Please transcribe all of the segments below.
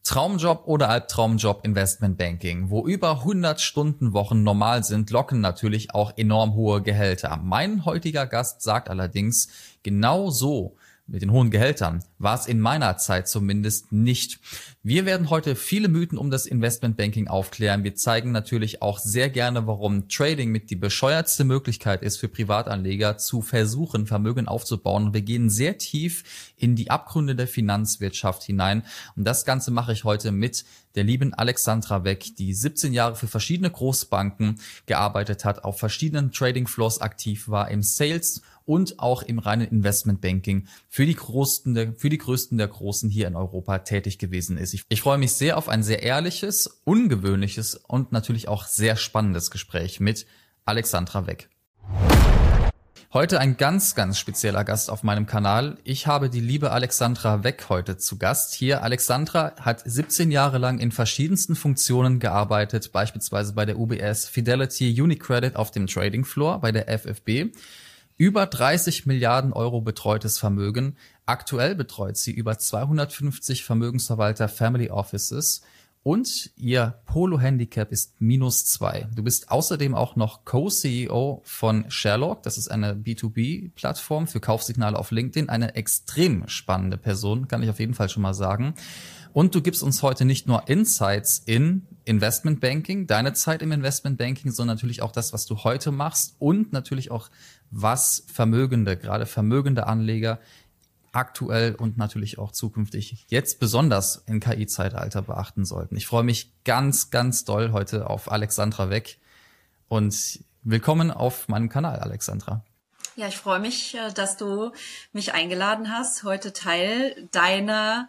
Traumjob oder Albtraumjob Investmentbanking, wo über 100 Stunden Wochen normal sind, locken natürlich auch enorm hohe Gehälter. Mein heutiger Gast sagt allerdings, genau so mit den hohen Gehältern war es in meiner Zeit zumindest nicht. Wir werden heute viele Mythen um das Investmentbanking aufklären. Wir zeigen natürlich auch sehr gerne, warum Trading mit die bescheuertste Möglichkeit ist für Privatanleger zu versuchen, Vermögen aufzubauen. Und wir gehen sehr tief in die Abgründe der Finanzwirtschaft hinein. Und das Ganze mache ich heute mit der lieben Alexandra Weck, die 17 Jahre für verschiedene Großbanken gearbeitet hat, auf verschiedenen Trading Floors aktiv war, im Sales und auch im reinen Investmentbanking für die größten der Großen hier in Europa tätig gewesen ist. Ich freue mich sehr auf ein sehr ehrliches, ungewöhnliches und natürlich auch sehr spannendes Gespräch mit Alexandra Weck. Heute ein ganz, ganz spezieller Gast auf meinem Kanal. Ich habe die liebe Alexandra Weck heute zu Gast hier. Alexandra hat 17 Jahre lang in verschiedensten Funktionen gearbeitet, beispielsweise bei der UBS, Fidelity, UniCredit auf dem Trading Floor, bei der FFB. Über 30 Milliarden Euro betreutes Vermögen. Aktuell betreut sie über 250 Vermögensverwalter Family Offices und ihr Polo-Handicap ist -2. Du bist außerdem auch noch Co-CEO von Sherlock. Das ist eine B2B-Plattform für Kaufsignale auf LinkedIn. Eine extrem spannende Person, kann ich auf jeden Fall schon mal sagen. Und du gibst uns heute nicht nur Insights in Investmentbanking, deine Zeit im Investmentbanking, sondern natürlich auch das, was du heute machst und natürlich auch, was gerade vermögende Anleger aktuell und natürlich auch zukünftig jetzt besonders im KI-Zeitalter beachten sollten. Ich freue mich ganz, ganz doll heute auf Alexandra Weck und willkommen auf meinem Kanal, Alexandra. Ja, ich freue mich, dass du mich eingeladen hast, heute Teil deiner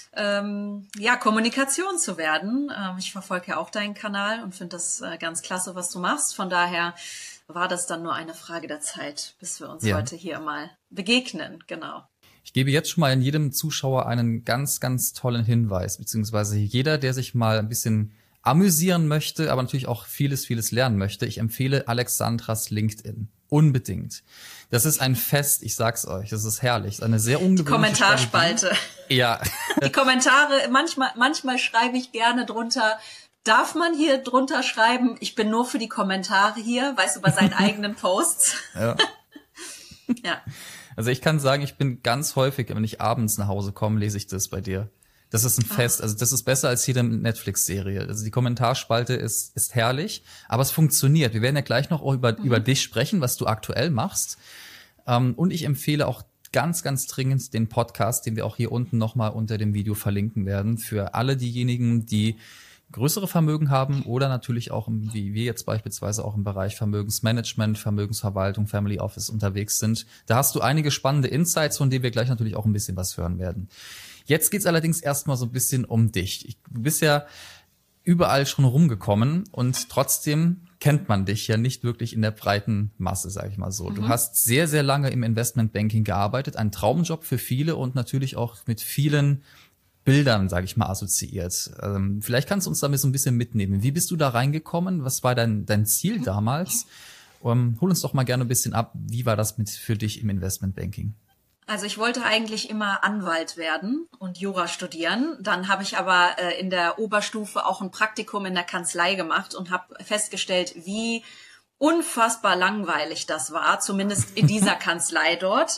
Kommunikation zu werden. Ich verfolge ja auch deinen Kanal und finde das ganz klasse, was du machst. Von daher war das dann nur eine Frage der Zeit, bis wir uns heute hier mal begegnen. Genau. Ich gebe jetzt schon mal in jedem Zuschauer einen ganz, ganz tollen Hinweis, beziehungsweise jeder, der sich mal ein bisschen amüsieren möchte, aber natürlich auch vieles, vieles lernen möchte. Ich empfehle Alexandras LinkedIn. Unbedingt. Das ist ein Fest, ich sag's euch, das ist herrlich. Eine sehr ungewöhnliche Kommentarspalte. Strategie. Ja. Die Kommentare, manchmal schreibe ich gerne drunter, darf man hier drunter schreiben, ich bin nur für die Kommentare hier, weißt du, bei seinen eigenen Posts. Ja. Ja. Also ich kann sagen, ich bin ganz häufig, wenn ich abends nach Hause komme, lese ich das bei dir. Das ist ein Fest. Also das ist besser als jede Netflix-Serie. Also die Kommentarspalte ist herrlich, aber es funktioniert. Wir werden ja gleich noch auch über dich sprechen, was du aktuell machst. Und ich empfehle auch ganz, ganz dringend den Podcast, den wir auch hier unten nochmal unter dem Video verlinken werden, für alle diejenigen, die größere Vermögen haben oder natürlich auch, wie wir jetzt beispielsweise auch im Bereich Vermögensmanagement, Vermögensverwaltung, Family Office unterwegs sind. Da hast du einige spannende Insights, von denen wir gleich natürlich auch ein bisschen was hören werden. Jetzt geht's allerdings erstmal so ein bisschen um dich. Du bist ja überall schon rumgekommen und trotzdem kennt man dich ja nicht wirklich in der breiten Masse, sage ich mal so. Du hast sehr, sehr lange im Investmentbanking gearbeitet, ein Traumjob für viele und natürlich auch mit vielen Bildern, sage ich mal, assoziiert. Vielleicht kannst du uns damit so ein bisschen mitnehmen. Wie bist du da reingekommen? Was war dein Ziel damals? Hol uns doch mal gerne ein bisschen ab. Wie war das für dich im Investmentbanking? Also ich wollte eigentlich immer Anwalt werden und Jura studieren. Dann habe ich aber in der Oberstufe auch ein Praktikum in der Kanzlei gemacht und habe festgestellt, wie unfassbar langweilig das war, zumindest in dieser Kanzlei dort.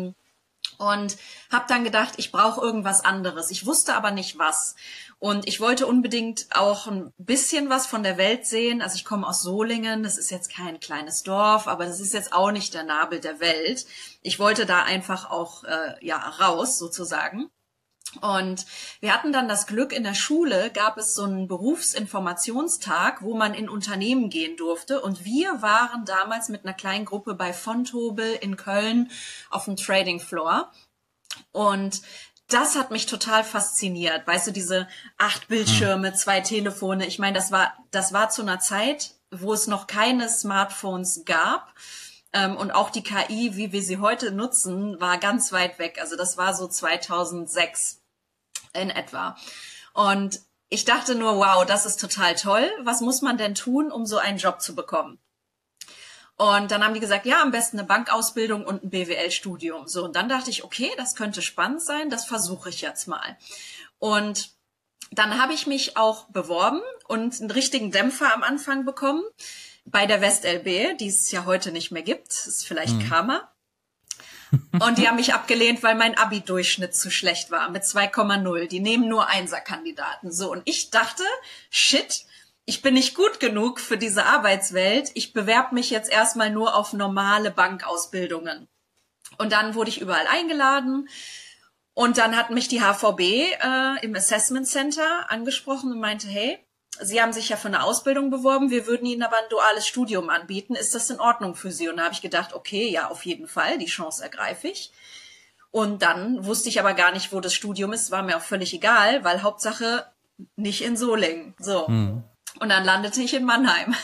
Und habe dann gedacht, ich brauche irgendwas anderes. Ich wusste aber nicht was. Und ich wollte unbedingt auch ein bisschen was von der Welt sehen. Also ich komme aus Solingen, das ist jetzt kein kleines Dorf, aber das ist jetzt auch nicht der Nabel der Welt. Ich wollte da einfach auch raus sozusagen. Und wir hatten dann das Glück, in der Schule gab es so einen Berufsinformationstag, wo man in Unternehmen gehen durfte. Und wir waren damals mit einer kleinen Gruppe bei Vontobel in Köln auf dem Trading Floor. Und das hat mich total fasziniert. Weißt du, diese 8 Bildschirme, 2 Telefone. Ich meine, das war zu einer Zeit, wo es noch keine Smartphones gab. Und auch die KI, wie wir sie heute nutzen, war ganz weit weg. Also das war so 2006 in etwa. Und ich dachte nur, wow, das ist total toll. Was muss man denn tun, um so einen Job zu bekommen? Und dann haben die gesagt, ja, am besten eine Bankausbildung und ein BWL-Studium. So, und dann dachte ich, okay, das könnte spannend sein, das versuche ich jetzt mal. Und Dann habe ich mich auch beworben und einen richtigen Dämpfer am Anfang bekommen bei der WestLB, die es ja heute nicht mehr gibt. Das ist vielleicht Karma. Und die haben mich abgelehnt, weil mein Abi-Durchschnitt zu schlecht war mit 2,0. Die nehmen nur Einserkandidaten. So, und ich dachte, shit, ich bin nicht gut genug für diese Arbeitswelt. Ich bewerbe mich jetzt erstmal nur auf normale Bankausbildungen. Und dann wurde ich überall eingeladen. Und dann hat mich die HVB im Assessment Center angesprochen und meinte, hey, Sie haben sich ja für eine Ausbildung beworben, wir würden Ihnen aber ein duales Studium anbieten. Ist das in Ordnung für Sie? Und da habe ich gedacht, okay, ja, auf jeden Fall, die Chance ergreife ich. Und dann wusste ich aber gar nicht, wo das Studium ist, war mir auch völlig egal, weil Hauptsache nicht in Solingen. So. Und dann landete ich in Mannheim.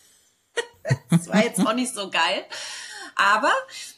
Das war jetzt auch nicht so geil. Aber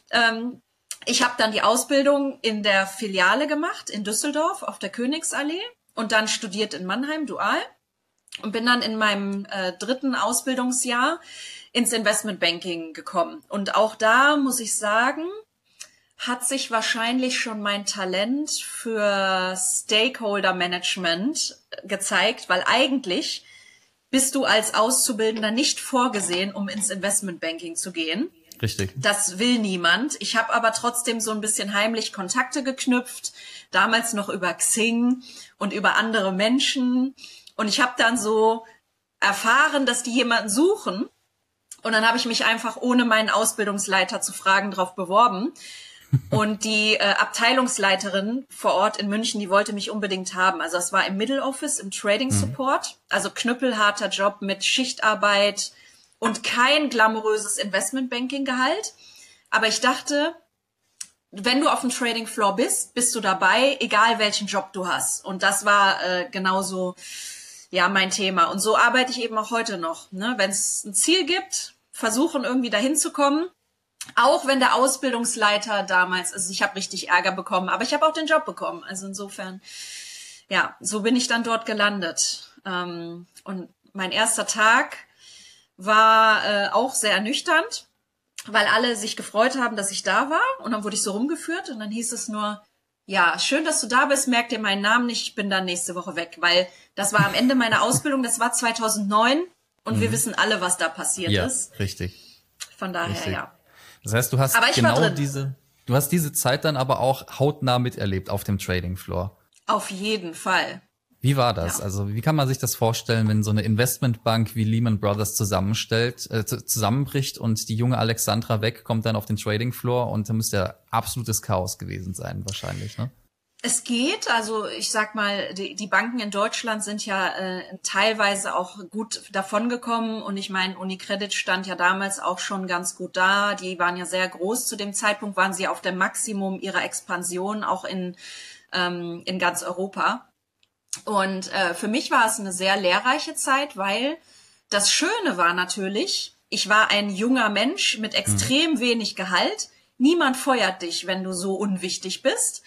ich habe dann die Ausbildung in der Filiale gemacht, in Düsseldorf auf der Königsallee und dann studiert in Mannheim, dual. Und bin dann in meinem 3. Ausbildungsjahr ins Investmentbanking gekommen. Und auch da, muss ich sagen, hat sich wahrscheinlich schon mein Talent für Stakeholder Management gezeigt, weil eigentlich bist du als Auszubildender nicht vorgesehen, um ins Investmentbanking zu gehen. Richtig. Das will niemand. Ich habe aber trotzdem so ein bisschen heimlich Kontakte geknüpft, damals noch über Xing und über andere Menschen. Und ich habe dann so erfahren, dass die jemanden suchen. Und dann habe ich mich einfach, ohne meinen Ausbildungsleiter zu fragen, drauf beworben. Und die Abteilungsleiterin vor Ort in München, die wollte mich unbedingt haben. Also es war im Middle Office, im Trading Support. Also knüppelharter Job mit Schichtarbeit und kein glamouröses Investmentbanking-Gehalt. Aber ich dachte, wenn du auf dem Trading Floor bist, bist du dabei, egal welchen Job du hast. Und das war genauso ja mein Thema. Und so arbeite ich eben auch heute noch. Ne? Wenn es ein Ziel gibt, versuchen irgendwie dahin zu kommen. Auch wenn der Ausbildungsleiter damals, also ich habe richtig Ärger bekommen, aber ich habe auch den Job bekommen. Also insofern, ja, so bin ich dann dort gelandet. Und mein erster Tag war auch sehr ernüchternd, weil alle sich gefreut haben, dass ich da war. Und dann wurde ich so rumgeführt und dann hieß es nur, ja, schön, dass du da bist, merk dir meinen Namen nicht, ich bin dann nächste Woche weg. Weil das war am Ende meiner Ausbildung, das war 2009 und wir wissen alle, was da passiert ist. Ja, richtig. Von daher, Richtig. ja. Das heißt, du hast genau diese Zeit dann aber auch hautnah miterlebt auf dem Trading Floor. Auf jeden Fall. Wie war das? Ja. Also wie kann man sich das vorstellen, wenn so eine Investmentbank wie Lehman Brothers zusammenbricht und die junge Alexandra Weck kommt dann auf den Trading Floor und da müsste ja absolutes Chaos gewesen sein wahrscheinlich, ne? Es geht, also ich sag mal, die Banken in Deutschland sind ja teilweise auch gut davongekommen und ich meine, UniCredit stand ja damals auch schon ganz gut da, die waren ja sehr groß, zu dem Zeitpunkt waren sie auf dem Maximum ihrer Expansion, auch in ganz Europa. Und für mich war es eine sehr lehrreiche Zeit, weil das Schöne war natürlich, ich war ein junger Mensch mit extrem wenig Gehalt, niemand feuert dich, wenn du so unwichtig bist.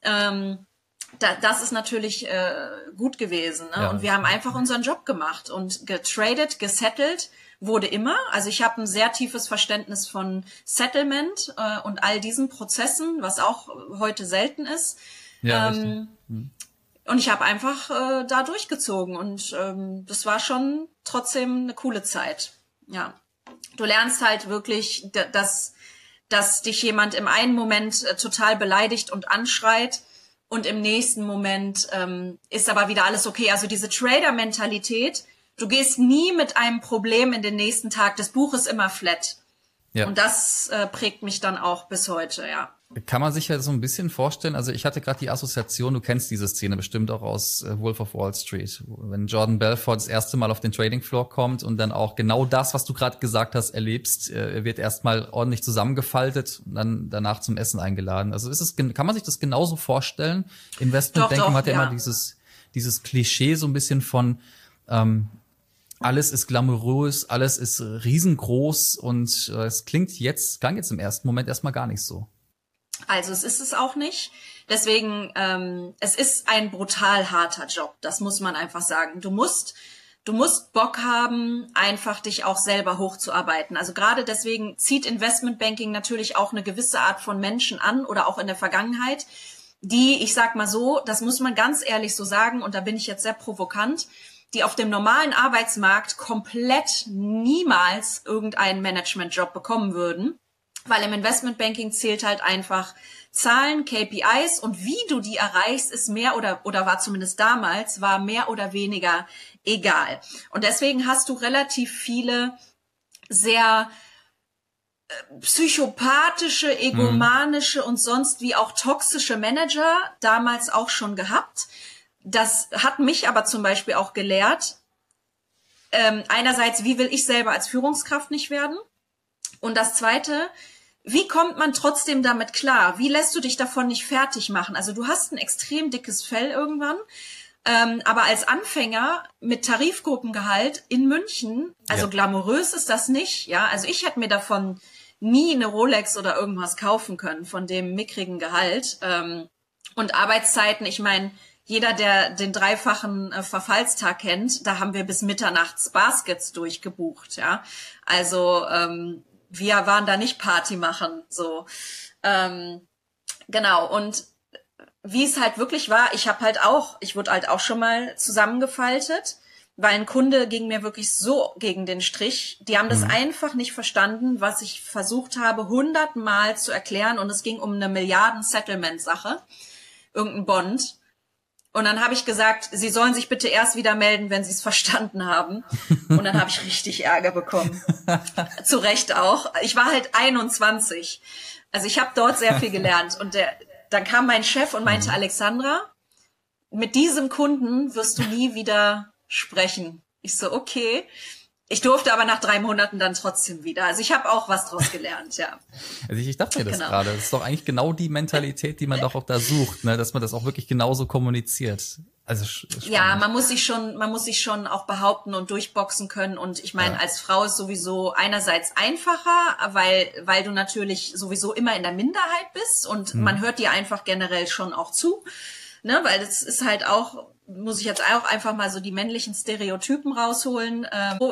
Das ist natürlich gut gewesen. Ne? Ja. Und wir haben einfach unseren Job gemacht und getradet, gesettelt wurde immer. Also ich habe ein sehr tiefes Verständnis von Settlement und all diesen Prozessen, was auch heute selten ist. Ja, richtig. Und ich habe einfach da durchgezogen und das war schon trotzdem eine coole Zeit. Ja, du lernst halt wirklich, dass dich jemand im einen Moment total beleidigt und anschreit und im nächsten Moment ist aber wieder alles okay. Also diese Trader-Mentalität, du gehst nie mit einem Problem in den nächsten Tag. Das Buch ist immer flat. Ja. Und das prägt mich dann auch bis heute, ja. Kann man sich ja so ein bisschen vorstellen, also ich hatte gerade die Assoziation, du kennst diese Szene bestimmt auch aus Wolf of Wall Street, wenn Jordan Belfort das erste Mal auf den Trading Floor kommt und dann auch genau das, was du gerade gesagt hast, erlebst, wird erstmal ordentlich zusammengefaltet und dann danach zum Essen eingeladen. Also kann man sich das genauso vorstellen? Investmentbanking hat ja immer dieses Klischee so ein bisschen von alles ist glamourös, alles ist riesengroß und es klang jetzt im ersten Moment erstmal gar nicht so. Also es ist es auch nicht. Deswegen, es ist ein brutal harter Job. Das muss man einfach sagen. Du musst Bock haben, einfach dich auch selber hochzuarbeiten. Also gerade deswegen zieht Investmentbanking natürlich auch eine gewisse Art von Menschen an oder auch in der Vergangenheit, die, ich sag mal so, das muss man ganz ehrlich so sagen, und da bin ich jetzt sehr provokant, die auf dem normalen Arbeitsmarkt komplett niemals irgendeinen Managementjob bekommen würden, weil im Investmentbanking zählt halt einfach Zahlen, KPIs, und wie du die erreichst, ist mehr oder war zumindest damals, war mehr oder weniger egal. Und deswegen hast du relativ viele sehr psychopathische, egomanische und sonst wie auch toxische Manager damals auch schon gehabt. Das hat mich aber zum Beispiel auch gelehrt, einerseits, wie will ich selber als Führungskraft nicht werden? Und das Zweite, wie kommt man trotzdem damit klar? Wie lässt du dich davon nicht fertig machen? Also du hast ein extrem dickes Fell irgendwann, aber als Anfänger mit Tarifgruppengehalt in München, also glamourös ist das nicht, ja. Also ich hätte mir davon nie eine Rolex oder irgendwas kaufen können von dem mickrigen Gehalt. Und Arbeitszeiten, ich meine, jeder, der den dreifachen Verfallstag kennt, da haben wir bis mitternachts Baskets durchgebucht, ja. Also wir waren da nicht Party machen, so. Genau, und wie es halt wirklich war, ich wurde halt auch schon mal zusammengefaltet, weil ein Kunde ging mir wirklich so gegen den Strich. Die haben das einfach nicht verstanden, was ich versucht habe, 100-mal zu erklären, und es ging um eine Milliarden-Settlement-Sache, irgendein Bond. Und dann habe ich gesagt, sie sollen sich bitte erst wieder melden, wenn sie es verstanden haben. Und dann habe ich richtig Ärger bekommen. Zu Recht auch. Ich war halt 21. Also ich habe dort sehr viel gelernt. Und dann kam mein Chef und meinte, Alexandra, mit diesem Kunden wirst du nie wieder sprechen. Ich so, okay. Ich durfte aber nach 3 Monaten dann trotzdem wieder. Also ich habe auch was draus gelernt, ja. Also ich dachte mir das gerade. Das ist doch eigentlich genau die Mentalität, die man doch auch da sucht, ne? Dass man das auch wirklich genauso kommuniziert. Also ja, man muss sich schon auch behaupten und durchboxen können. Und ich meine, als Frau ist sowieso einerseits einfacher, weil du natürlich sowieso immer in der Minderheit bist und man hört dir einfach generell schon auch zu. Ne, weil das ist halt auch, muss ich jetzt auch einfach mal so die männlichen Stereotypen rausholen.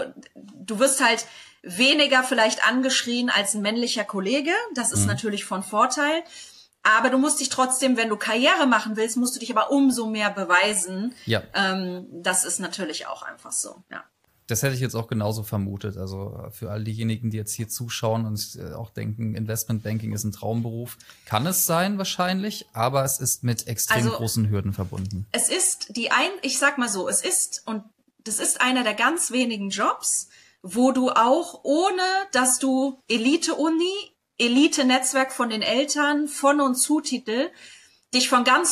Du wirst halt weniger vielleicht angeschrien als ein männlicher Kollege. Das ist natürlich von Vorteil. Aber du musst dich trotzdem, wenn du Karriere machen willst, musst du dich aber umso mehr beweisen. Ja. Das ist natürlich auch einfach so, ja. Das hätte ich jetzt auch genauso vermutet. Also für all diejenigen, die jetzt hier zuschauen und auch denken, Investmentbanking ist ein Traumberuf, kann es sein wahrscheinlich, aber es ist mit extrem großen Hürden verbunden. Es ist ich sag mal so, das ist einer der ganz wenigen Jobs, wo du auch, ohne dass du Elite-Uni, Elite-Netzwerk von den Eltern, von- und Zutitel, dich von ganz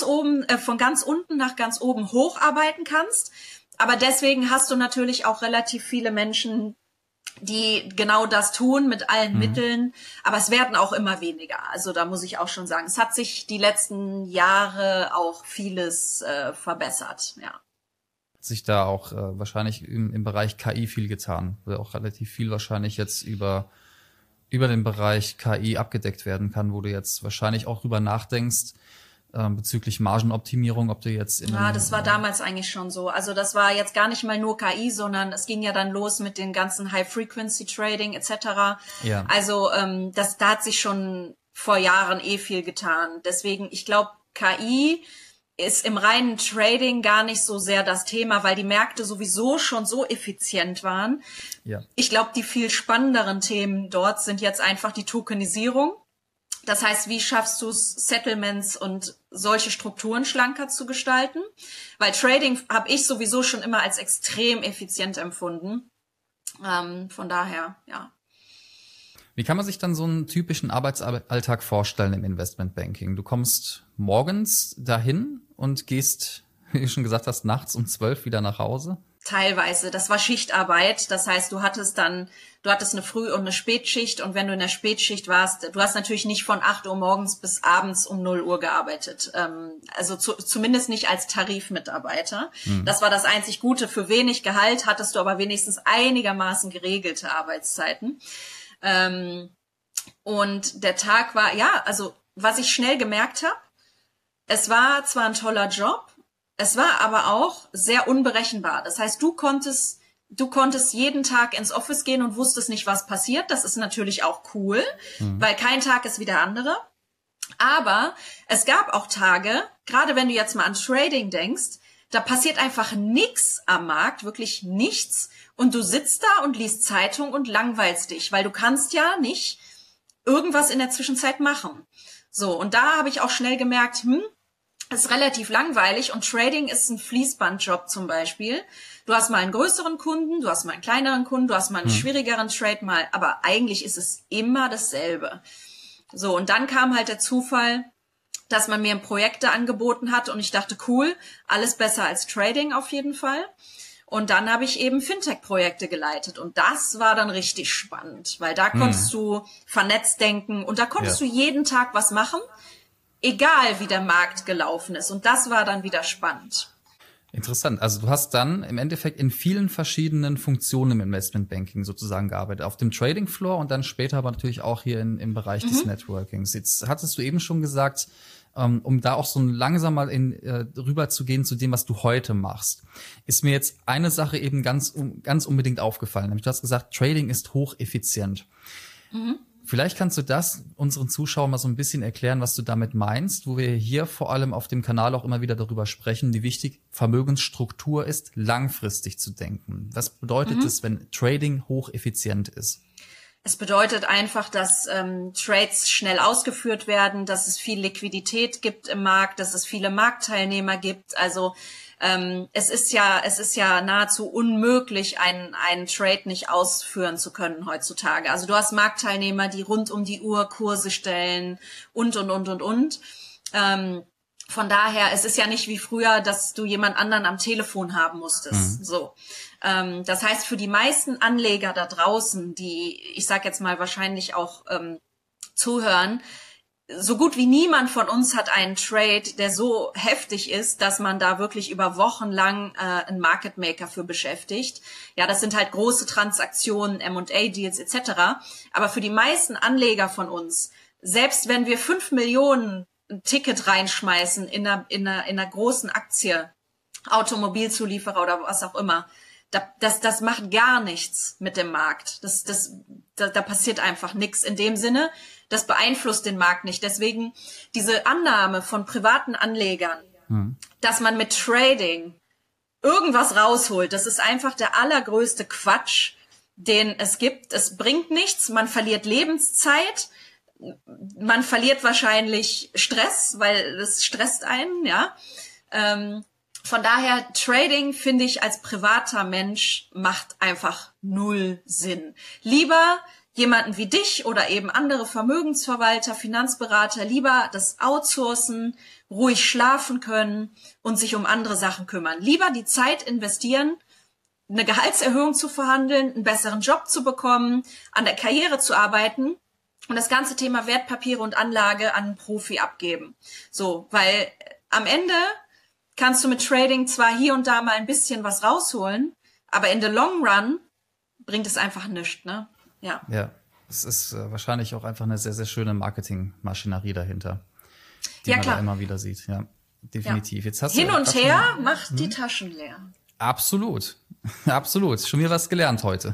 unten nach ganz oben hocharbeiten kannst. Aber deswegen hast du natürlich auch relativ viele Menschen, die genau das tun mit allen Mitteln. Aber es werden auch immer weniger. Also da muss ich auch schon sagen, es hat sich die letzten Jahre auch vieles verbessert, ja. Hat sich da auch wahrscheinlich im Bereich KI viel getan, weil auch relativ viel wahrscheinlich jetzt über den Bereich KI abgedeckt werden kann, wo du jetzt wahrscheinlich auch drüber nachdenkst, bezüglich Margenoptimierung, ob du jetzt das war damals eigentlich schon so. Also das war jetzt gar nicht mal nur KI, sondern es ging ja dann los mit den ganzen High-Frequency-Trading etc. Ja. Also da hat sich schon vor Jahren viel getan. Deswegen, ich glaube, KI ist im reinen Trading gar nicht so sehr das Thema, weil die Märkte sowieso schon so effizient waren. Ja. Ich glaube, die viel spannenderen Themen dort sind jetzt einfach die Tokenisierung. Das heißt, wie schaffst du es, Settlements und solche Strukturen schlanker zu gestalten? Weil Trading habe ich sowieso schon immer als extrem effizient empfunden. Von daher, ja. Wie kann man sich dann so einen typischen Arbeitsalltag vorstellen im Investmentbanking? Du kommst morgens dahin und gehst, wie du schon gesagt hast, nachts um 12 wieder nach Hause? Teilweise. Das war Schichtarbeit. Das heißt, du hattest eine Früh- und eine Spätschicht. Und wenn du in der Spätschicht warst, du hast natürlich nicht von 8 Uhr morgens bis abends um 0 Uhr gearbeitet. Also zumindest nicht als Tarifmitarbeiter. Das war das einzig Gute. Für wenig Gehalt hattest du aber wenigstens einigermaßen geregelte Arbeitszeiten. Und der Tag war, also was ich schnell gemerkt habe, es war zwar ein toller Job, es war aber auch sehr unberechenbar. Das heißt, du konntest jeden Tag ins Office gehen und wusstest nicht, was passiert. Das ist natürlich auch cool, weil kein Tag ist wie der andere. Aber es gab auch Tage, gerade wenn du jetzt mal an Trading denkst, da passiert einfach nichts am Markt, wirklich nichts. Und du sitzt da und liest Zeitung und langweilst dich, weil du kannst ja nicht irgendwas in der Zwischenzeit machen. So, und da habe ich auch schnell gemerkt, es ist relativ langweilig und Trading ist ein Fließbandjob zum Beispiel. Du hast mal einen größeren Kunden, du hast mal einen kleineren Kunden, du hast mal einen schwierigeren Trade mal, aber eigentlich ist es immer dasselbe. So, und dann kam halt der Zufall, dass man mir Projekte angeboten hat und ich dachte, cool, alles besser als Trading auf jeden Fall. Und dann habe ich eben Fintech-Projekte geleitet und das war dann richtig spannend, weil da konntest du vernetzt denken und da konntest du jeden Tag was machen, egal wie der Markt gelaufen ist. Und das war dann wieder spannend. Interessant. Also du hast dann im Endeffekt in vielen verschiedenen Funktionen im Investmentbanking sozusagen gearbeitet. Auf dem Trading Floor und dann später aber natürlich auch hier im Bereich des Networkings. Jetzt hattest du eben schon gesagt, um da auch so langsam mal rüber zu gehen zu dem, was du heute machst, ist mir jetzt eine Sache eben ganz unbedingt aufgefallen. Nämlich du hast gesagt, Trading ist hocheffizient. Vielleicht kannst du das unseren Zuschauern mal so ein bisschen erklären, was du damit meinst, wo wir hier vor allem auf dem Kanal auch immer wieder darüber sprechen, wie wichtig Vermögensstruktur ist, langfristig zu denken. Was bedeutet es, wenn Trading hocheffizient ist? Es bedeutet einfach, dass Trades schnell ausgeführt werden, dass es viel Liquidität gibt im Markt, dass es viele Marktteilnehmer gibt. Also es ist ja nahezu unmöglich, einen Trade nicht ausführen zu können heutzutage. Also du hast Marktteilnehmer, die rund um die Uhr Kurse stellen und. Von daher, es ist ja nicht wie früher, dass du jemand anderen am Telefon haben musstest. So. Das heißt, für die meisten Anleger da draußen, die, ich sag jetzt mal, wahrscheinlich auch zuhören, so gut wie niemand von uns hat einen Trade, der so heftig ist, dass man da wirklich über Wochen lang einen Market Maker für beschäftigt. Ja, das sind halt große Transaktionen, M&A-Deals etc. Aber für die meisten Anleger von uns, selbst wenn wir 5 Millionen ein Ticket reinschmeißen in einer großen Aktie, Automobilzulieferer oder was auch immer, das macht gar nichts mit dem Markt. Da passiert einfach nichts in dem Sinne. Das beeinflusst den Markt nicht. Deswegen diese Annahme von privaten Anlegern, dass man mit Trading irgendwas rausholt, das ist einfach der allergrößte Quatsch, den es gibt. Es bringt nichts. Man verliert Lebenszeit. Man verliert wahrscheinlich Stress, weil das stresst einen, ja. Von daher, Trading, finde ich, als privater Mensch macht einfach null Sinn. Lieber jemanden wie dich oder eben andere Vermögensverwalter, Finanzberater, lieber das outsourcen, ruhig schlafen können und sich um andere Sachen kümmern. Lieber die Zeit investieren, eine Gehaltserhöhung zu verhandeln, einen besseren Job zu bekommen, an der Karriere zu arbeiten und das ganze Thema Wertpapiere und Anlage an einen Profi abgeben. So, weil am Ende kannst du mit Trading zwar hier und da mal ein bisschen was rausholen, aber in the long run bringt es einfach nichts, ne? Ja, es ist wahrscheinlich auch einfach eine sehr, sehr schöne Marketingmaschinerie dahinter, die man klar. da immer wieder sieht. Ja, definitiv. Jetzt hast Hin du und her macht die Taschen leer. Absolut. Absolut. Schon wieder was gelernt heute.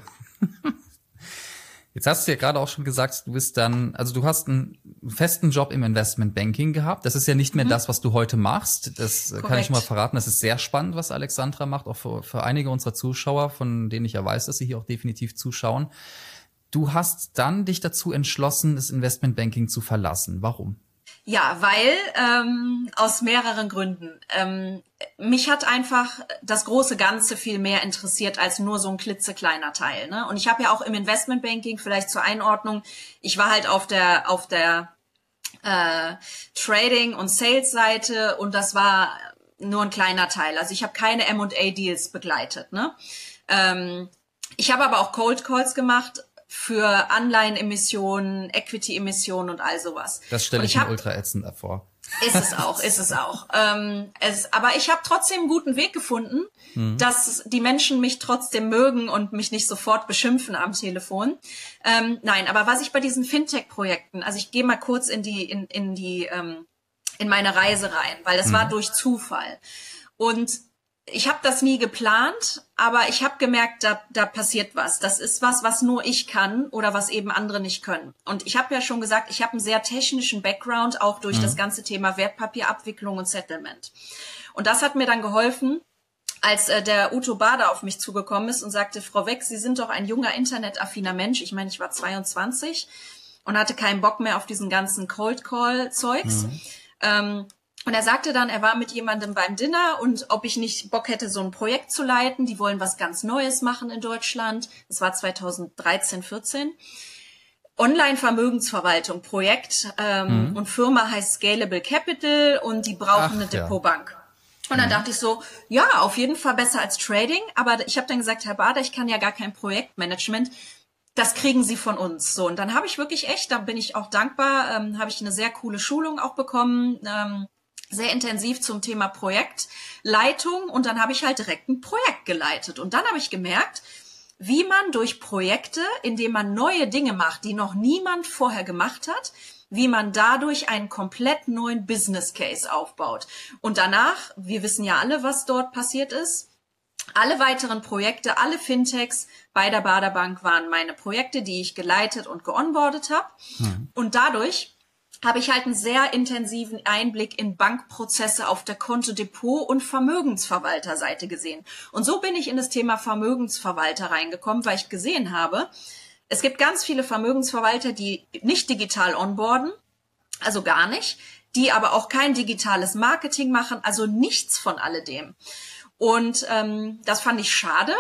Jetzt hast du ja gerade auch schon gesagt, du hast einen festen Job im Investmentbanking gehabt. Das ist ja nicht mehr das, was du heute machst. Das kann ich schon mal verraten. Das ist sehr spannend, was Alexandra macht, auch für einige unserer Zuschauer, von denen ich ja weiß, dass sie hier auch definitiv zuschauen. Du hast dann dich dazu entschlossen, das Investmentbanking zu verlassen. Warum? Ja, weil aus mehreren Gründen. Mich hat einfach das große Ganze viel mehr interessiert als nur so ein klitzekleiner Teil. Ne? Und ich habe ja auch im Investmentbanking, vielleicht zur Einordnung, ich war halt auf der Trading- und Sales-Seite und das war nur ein kleiner Teil. Also ich habe keine M&A-Deals begleitet. Ne? Ich habe aber auch Cold Calls gemacht für Anleihenemissionen, Equity-Emissionen und all sowas. Das stelle ich mir ultra ätzend vor. Ist es auch. Aber ich habe trotzdem einen guten Weg gefunden, dass die Menschen mich trotzdem mögen und mich nicht sofort beschimpfen am Telefon. Nein, aber was ich bei diesen Fintech-Projekten, also ich gehe mal kurz in meine Reise rein, weil das war durch Zufall. Und Ich habe das nie geplant, aber ich habe gemerkt, da passiert was. Das ist was nur ich kann oder was eben andere nicht können. Und ich habe ja schon gesagt, ich habe einen sehr technischen Background, auch durch das ganze Thema Wertpapierabwicklung und Settlement. Und das hat mir dann geholfen, als der Uto Bader auf mich zugekommen ist und sagte, Frau Weck, Sie sind doch ein junger, internetaffiner Mensch. Ich meine, ich war 22 und hatte keinen Bock mehr auf diesen ganzen Cold-Call-Zeugs. Und er sagte dann, er war mit jemandem beim Dinner und ob ich nicht Bock hätte, so ein Projekt zu leiten. Die wollen was ganz Neues machen in Deutschland. Das war 2013, 14. Online-Vermögensverwaltung, Projekt und Firma heißt Scalable Capital und die brauchen eine Depotbank. Und dann dachte ich so, ja, auf jeden Fall besser als Trading. Aber ich habe dann gesagt, Herr Bader, ich kann ja gar kein Projektmanagement. Das kriegen Sie von uns. So, und dann habe ich wirklich echt, da bin ich auch dankbar, habe ich eine sehr coole Schulung auch bekommen, sehr intensiv zum Thema Projektleitung. Und dann habe ich halt direkt ein Projekt geleitet. Und dann habe ich gemerkt, wie man durch Projekte, indem man neue Dinge macht, die noch niemand vorher gemacht hat, wie man dadurch einen komplett neuen Business Case aufbaut. Und danach, wir wissen ja alle, was dort passiert ist, alle weiteren Projekte, alle Fintechs bei der Bader Bank waren meine Projekte, die ich geleitet und geonboardet habe. Und dadurch habe ich halt einen sehr intensiven Einblick in Bankprozesse auf der Konto-Depot- und Vermögensverwalterseite gesehen. Und so bin ich in das Thema Vermögensverwalter reingekommen, weil ich gesehen habe, es gibt ganz viele Vermögensverwalter, die nicht digital onboarden, also gar nicht, die aber auch kein digitales Marketing machen, also nichts von alledem. Und das fand ich schade,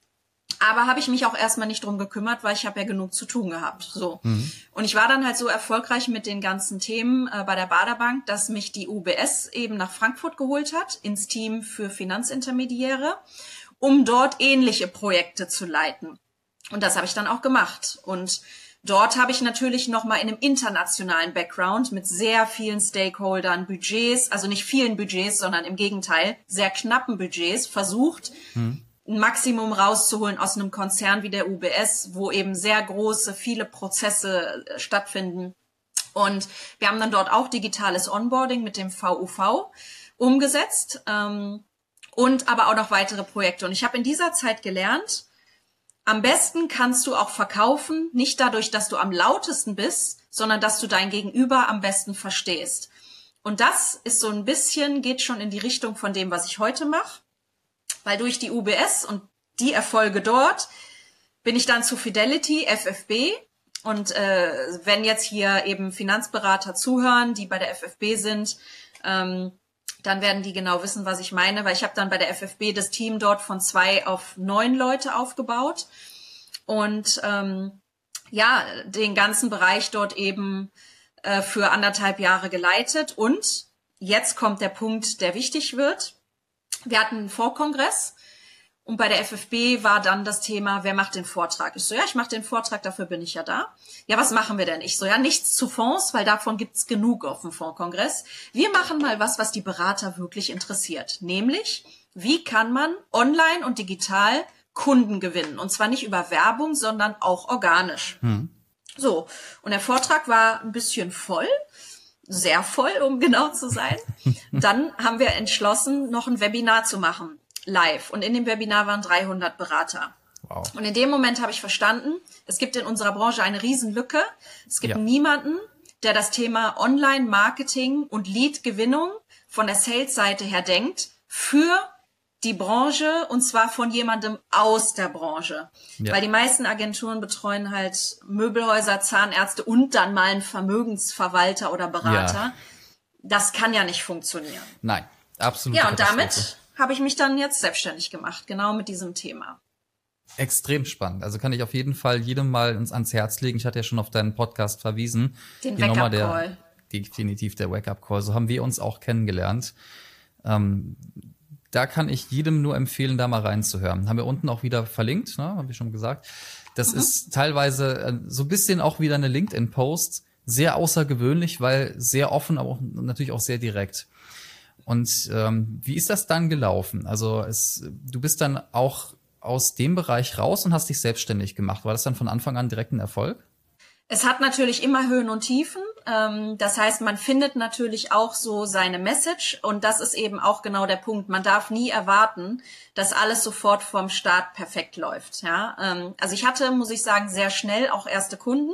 aber habe ich mich auch erstmal nicht drum gekümmert, weil ich habe ja genug zu tun gehabt. So. Und ich war dann halt so erfolgreich mit den ganzen Themen bei der Bader Bank, dass mich die UBS eben nach Frankfurt geholt hat, ins Team für Finanzintermediäre, um dort ähnliche Projekte zu leiten. Und das habe ich dann auch gemacht. Und dort habe ich natürlich nochmal in einem internationalen Background mit sehr vielen Stakeholdern, Budgets, also nicht vielen Budgets, sondern im Gegenteil, sehr knappen Budgets versucht, ein Maximum rauszuholen aus einem Konzern wie der UBS, wo eben sehr große, viele Prozesse stattfinden. Und wir haben dann dort auch digitales Onboarding mit dem VUV umgesetzt und aber auch noch weitere Projekte. Und ich habe in dieser Zeit gelernt, am besten kannst du auch verkaufen, nicht dadurch, dass du am lautesten bist, sondern dass du dein Gegenüber am besten verstehst. Und das ist so ein bisschen, geht schon in die Richtung von dem, was ich heute mache. Weil durch die UBS und die Erfolge dort bin ich dann zu Fidelity, FFB. Und wenn jetzt hier eben Finanzberater zuhören, die bei der FFB sind, dann werden die genau wissen, was ich meine, weil ich habe dann bei der FFB das Team dort von 2 auf 9 Leute aufgebaut und den ganzen Bereich dort eben für 1,5 Jahre geleitet. Und jetzt kommt der Punkt, der wichtig wird. Wir hatten einen Vorkongress und bei der FFB war dann das Thema, wer macht den Vortrag? Ich so, ja, ich mache den Vortrag, dafür bin ich ja da. Ja, was machen wir denn? Ich so, ja, nichts zu Fonds, weil davon gibt's genug auf dem Fondskongress. Wir machen mal was die Berater wirklich interessiert. Nämlich, wie kann man online und digital Kunden gewinnen? Und zwar nicht über Werbung, sondern auch organisch. So, und der Vortrag war ein bisschen voll. Sehr voll, um genau zu sein. Dann haben wir entschlossen, noch ein Webinar zu machen, live. Und in dem Webinar waren 300 Berater. Wow. Und in dem Moment habe ich verstanden, es gibt in unserer Branche eine Riesenlücke. Es gibt niemanden, der das Thema Online-Marketing und Lead-Gewinnung von der Sales-Seite her denkt für die Branche, und zwar von jemandem aus der Branche. Ja. Weil die meisten Agenturen betreuen halt Möbelhäuser, Zahnärzte und dann mal einen Vermögensverwalter oder Berater. Ja. Das kann ja nicht funktionieren. Nein, absolut. Ja, und damit habe ich mich dann jetzt selbstständig gemacht, genau mit diesem Thema. Extrem spannend. Also kann ich auf jeden Fall jedem mal ans Herz legen. Ich hatte ja schon auf deinen Podcast verwiesen. Den Wake-up-Call. Definitiv der Wake-up-Call. So haben wir uns auch kennengelernt. Da kann ich jedem nur empfehlen, da mal reinzuhören. Haben wir unten auch wieder verlinkt, ne? Haben wir schon gesagt. Das ist teilweise so ein bisschen auch wieder eine LinkedIn-Post. Sehr außergewöhnlich, weil sehr offen, aber auch, natürlich auch sehr direkt. Und wie ist das dann gelaufen? Also du bist dann auch aus dem Bereich raus und hast dich selbstständig gemacht. War das dann von Anfang an direkt ein Erfolg? Es hat natürlich immer Höhen und Tiefen. Das heißt, man findet natürlich auch so seine Message und das ist eben auch genau der Punkt. Man darf nie erwarten, dass alles sofort vorm Start perfekt läuft. Ja, also ich hatte, muss ich sagen, sehr schnell auch erste Kunden.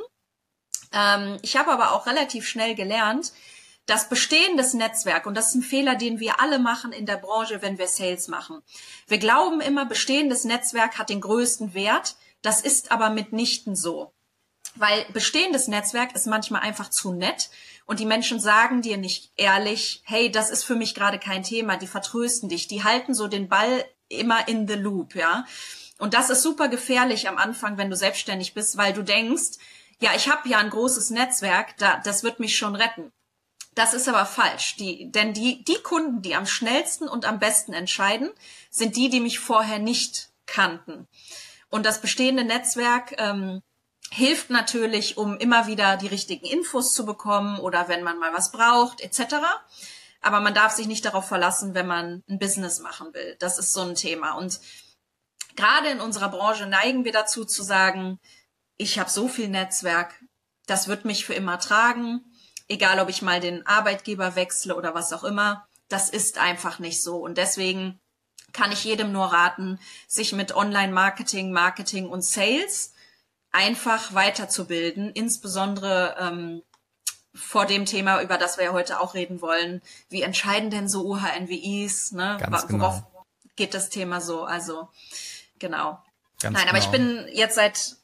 Ich habe aber auch relativ schnell gelernt, das bestehendes Netzwerk, und das ist ein Fehler, den wir alle machen in der Branche, wenn wir Sales machen. Wir glauben immer, bestehendes Netzwerk hat den größten Wert. Das ist aber mitnichten so. Weil bestehendes Netzwerk ist manchmal einfach zu nett und die Menschen sagen dir nicht ehrlich, hey, das ist für mich gerade kein Thema, die vertrösten dich, die halten so den Ball immer in the loop, ja. Und das ist super gefährlich am Anfang, wenn du selbstständig bist, weil du denkst, ja, ich habe ja ein großes Netzwerk, das wird mich schon retten. Das ist aber falsch, denn die Kunden, die am schnellsten und am besten entscheiden, sind die mich vorher nicht kannten. Und das bestehende Netzwerk hilft natürlich, um immer wieder die richtigen Infos zu bekommen oder wenn man mal was braucht, etc. Aber man darf sich nicht darauf verlassen, wenn man ein Business machen will. Das ist so ein Thema. Und gerade in unserer Branche neigen wir dazu zu sagen, ich habe so viel Netzwerk, das wird mich für immer tragen. Egal, ob ich mal den Arbeitgeber wechsle oder was auch immer, das ist einfach nicht so. Und deswegen kann ich jedem nur raten, sich mit Online-Marketing, Marketing und Sales einfach weiterzubilden, insbesondere vor dem Thema, über das wir ja heute auch reden wollen. Wie entscheiden denn so OHNWIs? Ne? Ganz Worauf genau. geht das Thema so? Also genau. Ganz Nein, aber ich bin jetzt seit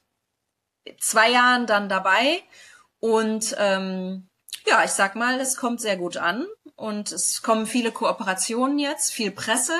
2 Jahren dann dabei und ja, ich sag mal, es kommt sehr gut an und es kommen viele Kooperationen jetzt, viel Presse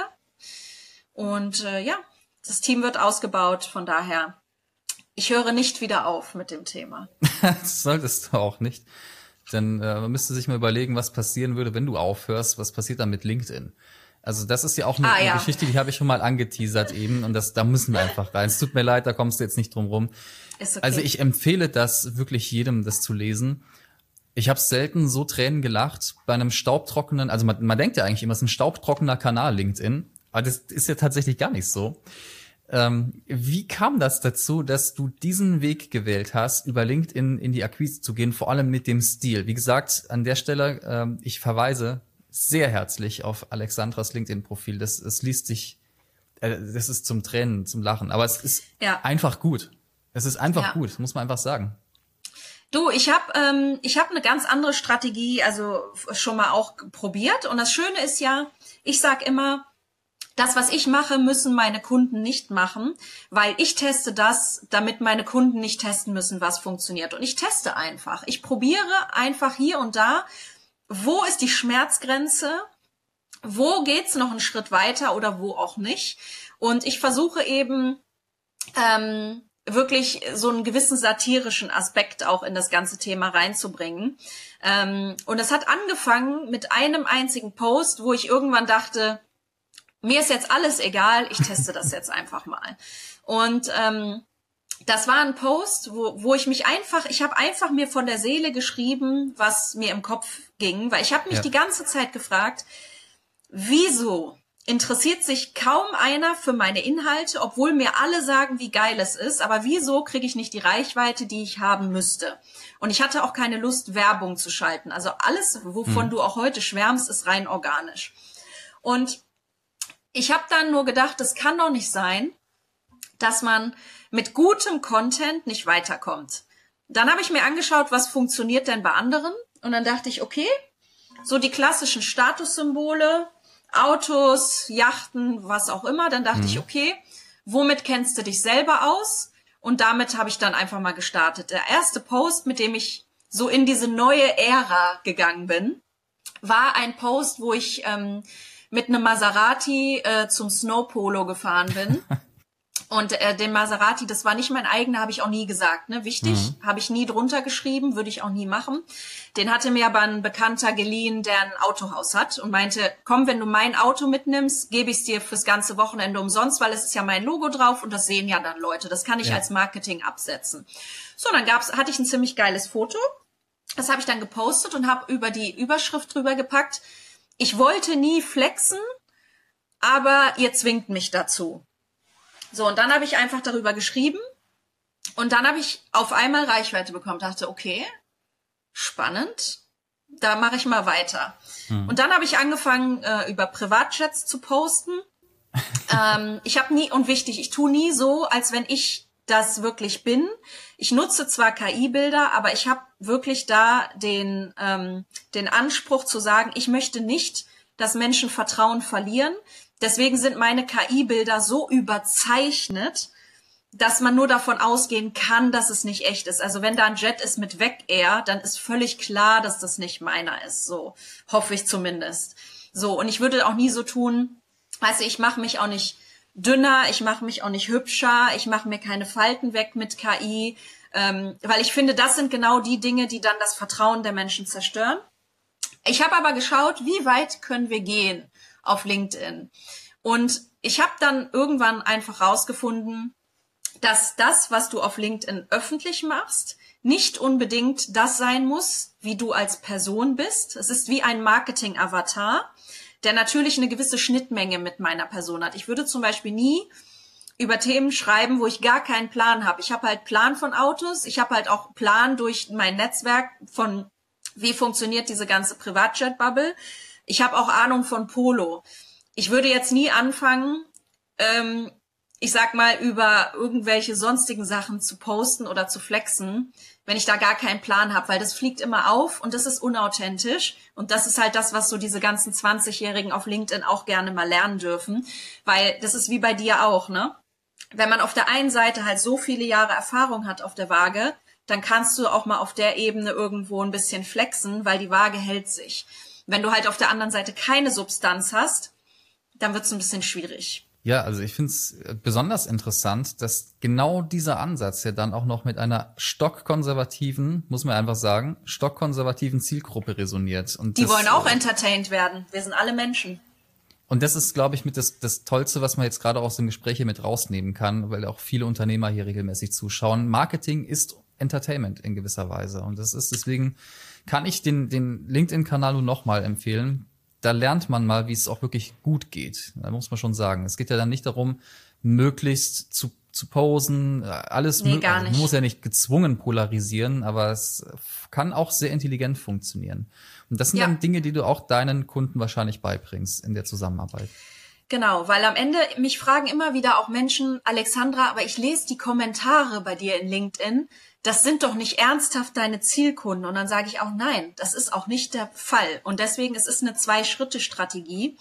und ja, das Team wird ausgebaut, von daher, ich höre nicht wieder auf mit dem Thema. Das solltest du auch nicht. Denn man müsste sich mal überlegen, was passieren würde, wenn du aufhörst. Was passiert dann mit LinkedIn? Also das ist ja auch eine Geschichte, die habe ich schon mal angeteasert eben. Und da müssen wir einfach rein. Es tut mir leid, da kommst du jetzt nicht drum rum. Ist okay. Also ich empfehle das wirklich jedem, das zu lesen. Ich habe selten so Tränen gelacht bei einem staubtrockenen, also man denkt ja eigentlich immer, es ist ein staubtrockener Kanal, LinkedIn. Aber das ist ja tatsächlich gar nicht so. Wie kam das dazu, dass du diesen Weg gewählt hast, über LinkedIn in die Akquise zu gehen, vor allem mit dem Stil? Wie gesagt, an der Stelle, ich verweise sehr herzlich auf Alexandras LinkedIn-Profil. Das liest sich, das ist zum Tränen, zum Lachen. Aber es ist einfach gut. Es ist einfach gut, muss man einfach sagen. Du, ich hab eine ganz andere Strategie, also schon mal auch probiert. Und das Schöne ist ja, ich sag immer, das, was ich mache, müssen meine Kunden nicht machen, weil ich teste das, damit meine Kunden nicht testen müssen, was funktioniert. Und ich teste einfach. Ich probiere einfach hier und da, wo ist die Schmerzgrenze, wo geht's noch einen Schritt weiter oder wo auch nicht. Und ich versuche eben wirklich so einen gewissen satirischen Aspekt auch in das ganze Thema reinzubringen. Und es hat angefangen mit einem einzigen Post, wo ich irgendwann dachte, mir ist jetzt alles egal, ich teste das jetzt einfach mal. Und das war ein Post, wo ich habe einfach mir von der Seele geschrieben, was mir im Kopf ging, weil ich habe mich die ganze Zeit gefragt, wieso interessiert sich kaum einer für meine Inhalte, obwohl mir alle sagen, wie geil es ist, aber wieso kriege ich nicht die Reichweite, die ich haben müsste? Und ich hatte auch keine Lust, Werbung zu schalten. Also alles, wovon du auch heute schwärmst, ist rein organisch. Und ich habe dann nur gedacht, es kann doch nicht sein, dass man mit gutem Content nicht weiterkommt. Dann habe ich mir angeschaut, was funktioniert denn bei anderen. Und dann dachte ich, okay, so die klassischen Statussymbole, Autos, Yachten, was auch immer. Dann dachte ich, okay, womit kennst du dich selber aus? Und damit habe ich dann einfach mal gestartet. Der erste Post, mit dem ich so in diese neue Ära gegangen bin, war ein Post, wo ich mit einem Maserati zum Snowpolo gefahren bin. Und den Maserati, das war nicht mein eigener, habe ich auch nie gesagt. Ne? Wichtig, habe ich nie drunter geschrieben, würde ich auch nie machen. Den hatte mir aber ein Bekannter geliehen, der ein Autohaus hat und meinte, komm, wenn du mein Auto mitnimmst, gebe ich es dir fürs ganze Wochenende umsonst, weil es ist ja mein Logo drauf und das sehen ja dann Leute. Das kann ich als Marketing absetzen. So, dann hatte ich ein ziemlich geiles Foto. Das habe ich dann gepostet und habe über die Überschrift drüber gepackt. Ich wollte nie flexen, aber ihr zwingt mich dazu. So, und dann habe ich einfach darüber geschrieben und dann habe ich auf einmal Reichweite bekommen. Dachte, okay, spannend, da mache ich mal weiter. Und dann habe ich angefangen, über Privatjets zu posten. Ich habe nie, und wichtig, ich tue nie so, als wenn ich das wirklich bin. Ich nutze zwar KI-Bilder, aber ich habe wirklich da den Anspruch zu sagen, ich möchte nicht, dass Menschen Vertrauen verlieren. Deswegen sind meine KI-Bilder so überzeichnet, dass man nur davon ausgehen kann, dass es nicht echt ist. Also wenn da ein Jet ist mit Weg-Air, dann ist völlig klar, dass das nicht meiner ist. So hoffe ich zumindest. So, und ich würde auch nie so tun, weißt du, ich mache mich auch nicht dünner, ich mache mich auch nicht hübscher, ich mache mir keine Falten weg mit KI, weil ich finde, das sind genau die Dinge, die dann das Vertrauen der Menschen zerstören. Ich habe aber geschaut, wie weit können wir gehen auf LinkedIn. Und ich habe dann irgendwann einfach rausgefunden, dass das, was du auf LinkedIn öffentlich machst, nicht unbedingt das sein muss, wie du als Person bist. Es ist wie ein Marketing-Avatar, der natürlich eine gewisse Schnittmenge mit meiner Person hat. Ich würde zum Beispiel nie über Themen schreiben, wo ich gar keinen Plan habe. Ich habe halt Plan von Autos, ich habe halt auch Plan durch mein Netzwerk von, wie funktioniert diese ganze Privatjet-Bubble. Ich habe auch Ahnung von Polo. Ich würde jetzt nie anfangen, ich sag mal, über irgendwelche sonstigen Sachen zu posten oder zu flexen, wenn ich da gar keinen Plan habe, weil das fliegt immer auf und das ist unauthentisch. Und das ist halt das, was so diese ganzen 20-Jährigen auf LinkedIn auch gerne mal lernen dürfen, weil das ist wie bei dir auch, ne? Wenn man auf der einen Seite halt so viele Jahre Erfahrung hat auf der Waage, dann kannst du auch mal auf der Ebene irgendwo ein bisschen flexen, weil die Waage hält sich. Wenn du halt auf der anderen Seite keine Substanz hast, dann wird's ein bisschen schwierig. Ja, also ich finde es besonders interessant, dass genau dieser Ansatz ja dann auch noch mit einer stockkonservativen, muss man einfach sagen, stockkonservativen Zielgruppe resoniert. Und die wollen auch entertained werden. Wir sind alle Menschen. Und das ist, glaube ich, mit das Tollste, was man jetzt gerade aus dem Gespräch hier mit rausnehmen kann, weil auch viele Unternehmer hier regelmäßig zuschauen. Marketing ist Entertainment in gewisser Weise. Und das ist, deswegen kann ich den LinkedIn-Kanal nur nochmal empfehlen. Da lernt man mal, wie es auch wirklich gut geht. Da muss man schon sagen. Es geht ja dann nicht darum, möglichst zu posen, alles nee, gar nicht. Man muss ja nicht gezwungen polarisieren, aber es kann auch sehr intelligent funktionieren. Und das sind dann Dinge, die du auch deinen Kunden wahrscheinlich beibringst in der Zusammenarbeit. Genau, weil am Ende, mich fragen immer wieder auch Menschen, Alexandra, aber ich lese die Kommentare bei dir in LinkedIn, das sind doch nicht ernsthaft deine Zielkunden. Und dann sage ich auch, nein, das ist auch nicht der Fall. Und deswegen, es ist eine 2-Schritte-Strategie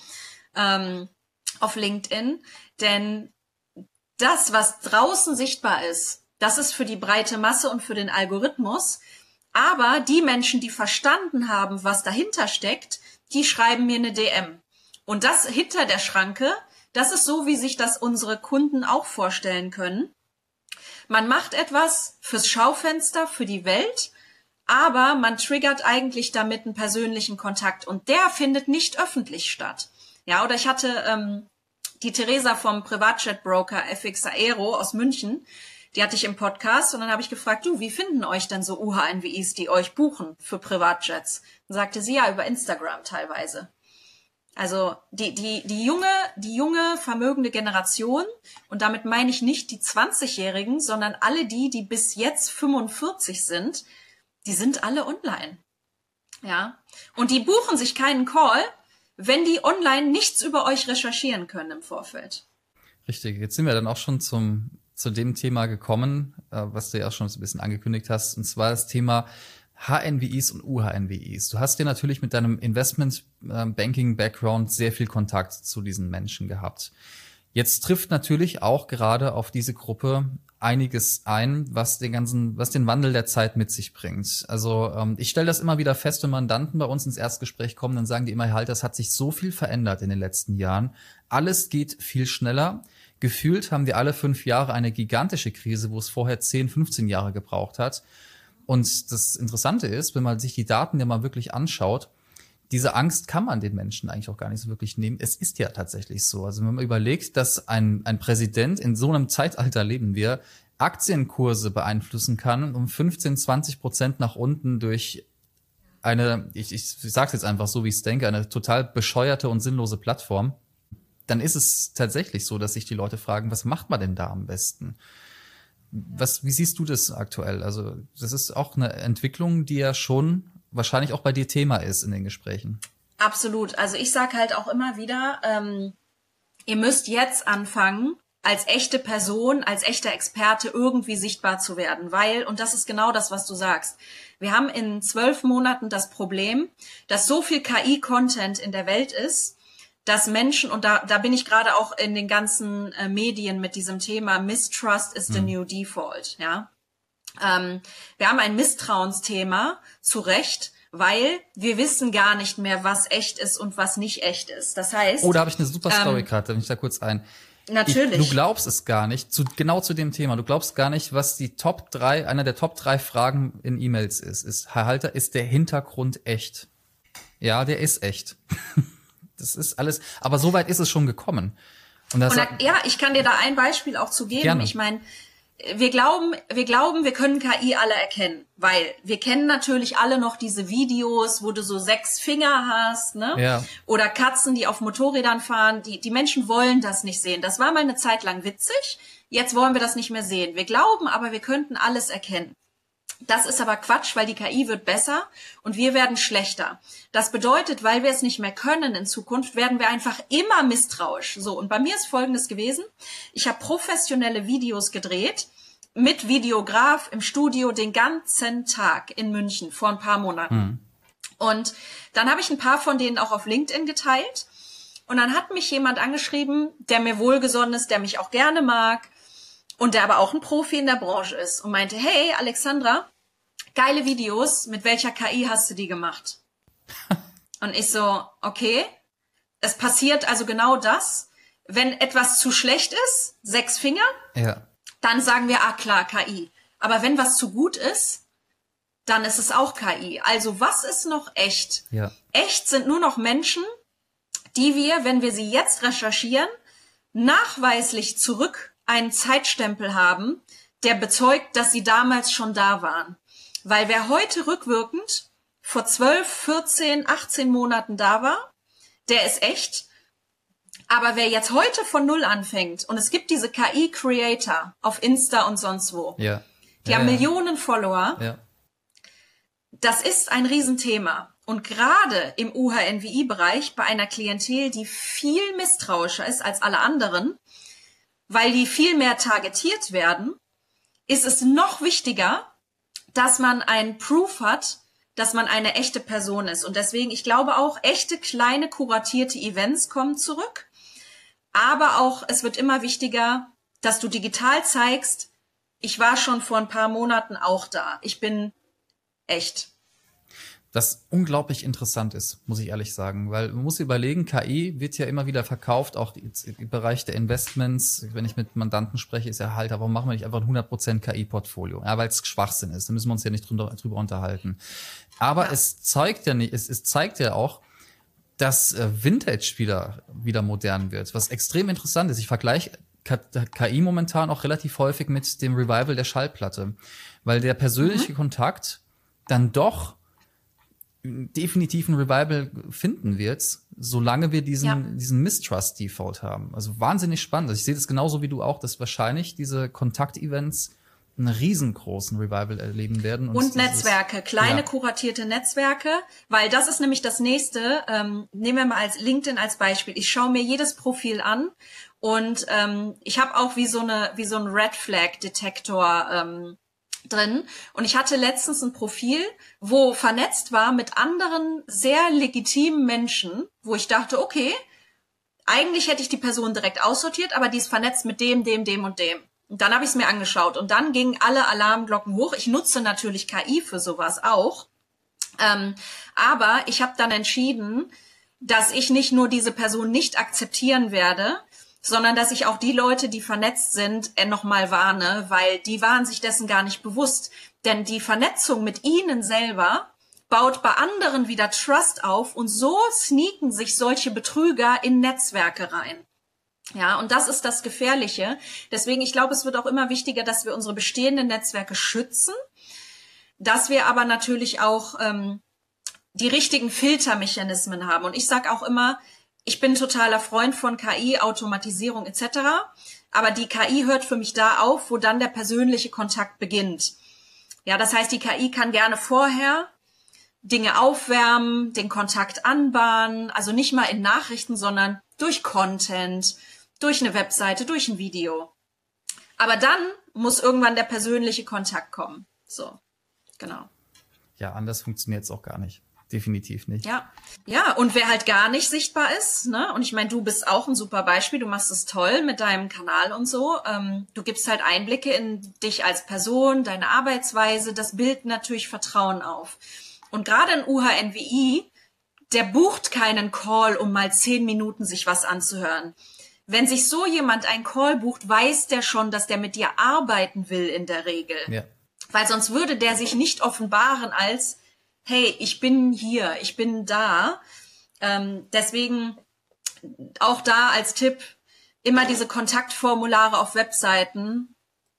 auf LinkedIn. Denn das, was draußen sichtbar ist, das ist für die breite Masse und für den Algorithmus. Aber die Menschen, die verstanden haben, was dahinter steckt, die schreiben mir eine DM. Und das hinter der Schranke, das ist so, wie sich das unsere Kunden auch vorstellen können. Man macht etwas fürs Schaufenster, für die Welt, aber man triggert eigentlich damit einen persönlichen Kontakt und der findet nicht öffentlich statt. Ja, oder ich hatte die Theresa vom Privatjet-Broker FX Aero aus München, die hatte ich im Podcast und dann habe ich gefragt, du, wie finden euch denn so UHNWIs, die euch buchen für Privatjets? Dann sagte sie, ja, über Instagram teilweise. Also die junge vermögende Generation, und damit meine ich nicht die 20-Jährigen, sondern alle die bis jetzt 45 sind, die sind alle online. Ja, und die buchen sich keinen Call, wenn die online nichts über euch recherchieren können im Vorfeld. Richtig, jetzt sind wir dann auch schon zu dem Thema gekommen, was du ja auch schon so ein bisschen angekündigt hast, und zwar das Thema HNWIs und UHNWIs. Du hast dir natürlich mit deinem Investment-Banking-Background sehr viel Kontakt zu diesen Menschen gehabt. Jetzt trifft natürlich auch gerade auf diese Gruppe einiges ein, was den Wandel der Zeit mit sich bringt. Also ich stelle das immer wieder fest, wenn Mandanten bei uns ins Erstgespräch kommen, dann sagen die immer, halt, das hat sich so viel verändert in den letzten Jahren. Alles geht viel schneller. Gefühlt haben wir alle 5 Jahre eine gigantische Krise, wo es vorher 10, 15 Jahre gebraucht hat. Und das Interessante ist, wenn man sich die Daten ja mal wirklich anschaut, diese Angst kann man den Menschen eigentlich auch gar nicht so wirklich nehmen. Es ist ja tatsächlich so. Also wenn man überlegt, dass ein Präsident, in so einem Zeitalter leben wir, Aktienkurse beeinflussen kann, um 15-20% nach unten durch eine, ich sage es jetzt einfach so, wie ich es denke, eine total bescheuerte und sinnlose Plattform, dann ist es tatsächlich so, dass sich die Leute fragen, was macht man denn da am besten? Wie siehst du das aktuell? Also das ist auch eine Entwicklung, die ja schon wahrscheinlich auch bei dir Thema ist in den Gesprächen. Absolut. Also ich sage halt auch immer wieder, ihr müsst jetzt anfangen, als echte Person, als echter Experte irgendwie sichtbar zu werden, weil, und das ist genau das, was du sagst, wir haben in 12 Monaten das Problem, dass so viel KI-Content in der Welt ist, dass Menschen, und da bin ich gerade auch in den ganzen Medien mit diesem Thema, Mistrust is the new default, ja. Wir haben ein Misstrauensthema, zu Recht, weil wir wissen gar nicht mehr, was echt ist und was nicht echt ist. Das heißt... Oh, da habe ich eine super Story gerade, wenn ich da kurz ein... Natürlich. Du glaubst es gar nicht, genau zu dem Thema, du glaubst gar nicht, was die einer der Top 3 Fragen in E-Mails ist, Herr Halter, ist der Hintergrund echt? Ja, der ist echt. Das ist alles, aber so weit ist es schon gekommen. Ja, ich kann dir da ein Beispiel auch zu geben. Gerne. Ich meine, wir glauben, wir können KI alle erkennen, weil wir kennen natürlich alle noch diese Videos, wo du so 6 Finger hast, ne? Ja. Oder Katzen, die auf Motorrädern fahren. Die Menschen wollen das nicht sehen. Das war mal eine Zeit lang witzig. Jetzt wollen wir das nicht mehr sehen. Wir glauben aber, wir könnten alles erkennen. Das ist aber Quatsch, weil die KI wird besser und wir werden schlechter. Das bedeutet, weil wir es nicht mehr können in Zukunft, werden wir einfach immer misstrauisch. So, und bei mir ist Folgendes gewesen. Ich habe professionelle Videos gedreht mit Videograf im Studio den ganzen Tag in München vor ein paar Monaten. Und dann habe ich ein paar von denen auch auf LinkedIn geteilt. Und dann hat mich jemand angeschrieben, der mir wohlgesonnen ist, der mich auch gerne mag, und der aber auch ein Profi in der Branche ist und meinte, hey, Alexandra, geile Videos, mit welcher KI hast du die gemacht? Und ich so, okay, es passiert also genau das, wenn etwas zu schlecht ist, 6 Finger, ja. Dann sagen wir, klar, KI. Aber wenn was zu gut ist, dann ist es auch KI. Also was ist noch echt? Ja. Echt sind nur noch Menschen, die wir, wenn wir sie jetzt recherchieren, nachweislich zurück einen Zeitstempel haben, der bezeugt, dass sie damals schon da waren. Weil wer heute rückwirkend vor 12, 14, 18 Monaten da war, der ist echt. Aber wer jetzt heute von Null anfängt, und es gibt diese KI-Creator auf Insta und sonst wo, Ja. die haben Millionen Follower, Ja. Das ist ein Riesenthema. Und gerade im UHNWI-Bereich bei einer Klientel, die viel misstrauischer ist als alle anderen, weil die viel mehr targetiert werden, ist es noch wichtiger, dass man einen Proof hat, dass man eine echte Person ist. Und deswegen, ich glaube auch, echte, kleine, kuratierte Events kommen zurück. Aber auch, es wird immer wichtiger, dass du digital zeigst, ich war schon vor ein paar Monaten auch da. Ich bin echt. Das unglaublich interessant ist, muss ich ehrlich sagen, weil man muss überlegen, KI wird ja immer wieder verkauft, auch im Bereich der Investments. Wenn ich mit Mandanten spreche, ist ja halt, warum machen wir nicht einfach ein 100% KI-Portfolio? Ja, weil es Schwachsinn ist, da müssen wir uns ja nicht drüber unterhalten. Aber ja, es zeigt ja nicht, es zeigt ja auch, dass Vintage-Spieler wieder modern wird, was extrem interessant ist. Ich vergleiche KI momentan auch relativ häufig mit dem Revival der Schallplatte, weil der persönliche Kontakt dann doch definitiv ein Revival finden wird, solange wir diesen Mistrust-Default haben. Also wahnsinnig spannend. Also ich sehe das genauso wie du auch, dass wahrscheinlich diese Kontakt-Events einen riesengroßen Revival erleben werden. Und Netzwerke, kleine kuratierte Netzwerke, weil das ist nämlich das Nächste. Nehmen wir mal als LinkedIn als Beispiel. Ich schaue mir jedes Profil an und ich habe auch wie so ein Red Flag Detektor drin. Und ich hatte letztens ein Profil, wo vernetzt war mit anderen sehr legitimen Menschen, wo ich dachte, okay, eigentlich hätte ich die Person direkt aussortiert, aber die ist vernetzt mit dem und dem. Und dann habe ich es mir angeschaut und dann gingen alle Alarmglocken hoch. Ich nutze natürlich KI für sowas auch. Aber ich habe dann entschieden, dass ich nicht nur diese Person nicht akzeptieren werde, sondern dass ich auch die Leute, die vernetzt sind, nochmal warne, weil die waren sich dessen gar nicht bewusst. Denn die Vernetzung mit ihnen selber baut bei anderen wieder Trust auf und so sneaken sich solche Betrüger in Netzwerke rein. Ja, und das ist das Gefährliche. Deswegen, ich glaube, es wird auch immer wichtiger, dass wir unsere bestehenden Netzwerke schützen, dass wir aber natürlich auch die richtigen Filtermechanismen haben. Und ich sage auch immer, ich bin totaler Freund von KI, Automatisierung etc., aber die KI hört für mich da auf, wo dann der persönliche Kontakt beginnt. Ja, das heißt, die KI kann gerne vorher Dinge aufwärmen, den Kontakt anbahnen, also nicht mal in Nachrichten, sondern durch Content, durch eine Webseite, durch ein Video. Aber dann muss irgendwann der persönliche Kontakt kommen. So, genau. Ja, anders funktioniert es auch gar nicht. Definitiv nicht. Ja, und wer halt gar nicht sichtbar ist, ne? Und ich meine, du bist auch ein super Beispiel, du machst es toll mit deinem Kanal und so. Du gibst halt Einblicke in dich als Person, deine Arbeitsweise, das bildet natürlich Vertrauen auf. Und gerade ein UHNWI, der bucht keinen Call, um mal 10 Minuten sich was anzuhören. Wenn sich so jemand einen Call bucht, weiß der schon, dass der mit dir arbeiten will in der Regel. Ja. Weil sonst würde der sich nicht offenbaren als, hey, ich bin hier, ich bin da. Deswegen auch da als Tipp, immer diese Kontaktformulare auf Webseiten.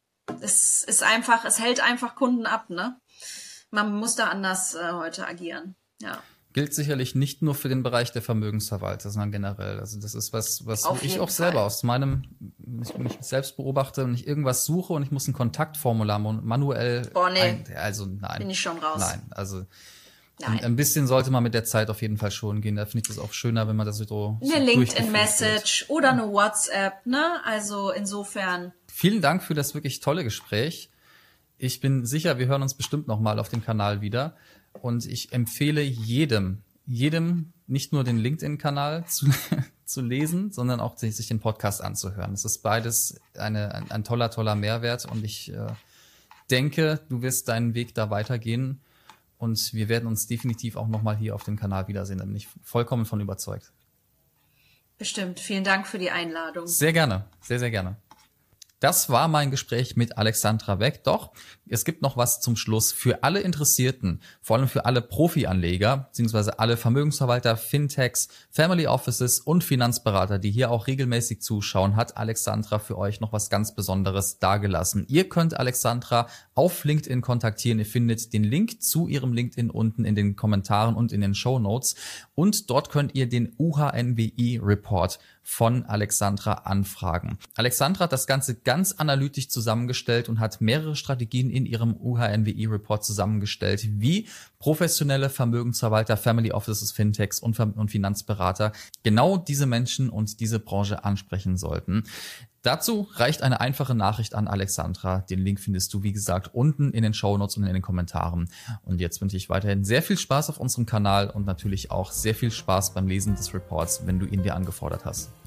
Es hält einfach Kunden ab, ne? Man muss da anders heute agieren, ja. Gilt sicherlich nicht nur für den Bereich der Vermögensverwalter, sondern generell. Also das ist was ich auch selber aus meinem, wenn ich mich selbst beobachte und ich irgendwas suche und ich muss ein Kontaktformular manuell nein. Nein. Bin ich schon raus. Nein, also Nein. Ein bisschen sollte man mit der Zeit auf jeden Fall schon gehen. Da finde ich das auch schöner, wenn man das so eine LinkedIn-Message oder eine WhatsApp, ne? Also insofern. Vielen Dank für das wirklich tolle Gespräch. Ich bin sicher, wir hören uns bestimmt nochmal auf dem Kanal wieder. Und ich empfehle jedem nicht nur den LinkedIn-Kanal zu lesen, sondern auch sich den Podcast anzuhören. Es ist beides ein toller Mehrwert. Und ich denke, du wirst deinen Weg da weitergehen. Und wir werden uns definitiv auch nochmal hier auf dem Kanal wiedersehen. Da bin ich vollkommen von überzeugt. Bestimmt. Vielen Dank für die Einladung. Sehr gerne. Sehr, sehr gerne. Das war mein Gespräch mit Alexandra Weck. Doch es gibt noch was zum Schluss für alle Interessierten, vor allem für alle Profi-Anleger, beziehungsweise alle Vermögensverwalter, Fintechs, Family Offices und Finanzberater, die hier auch regelmäßig zuschauen, hat Alexandra für euch noch was ganz Besonderes dargelassen. Ihr könnt Alexandra auf LinkedIn kontaktieren. Ihr findet den Link zu ihrem LinkedIn unten in den Kommentaren und in den Shownotes. Und dort könnt ihr den UHNWI-Report von Alexandra anfragen. Alexandra hat das Ganze ganz analytisch zusammengestellt und hat mehrere Strategien in ihrem UHNWI-Report zusammengestellt, wie professionelle Vermögensverwalter, Family Offices, Fintechs und Finanzberater genau diese Menschen und diese Branche ansprechen sollten. Dazu reicht eine einfache Nachricht an Alexandra. Den Link findest du, wie gesagt, unten in den Shownotes und in den Kommentaren. Und jetzt wünsche ich weiterhin sehr viel Spaß auf unserem Kanal und natürlich auch sehr viel Spaß beim Lesen des Reports, wenn du ihn dir angefordert hast.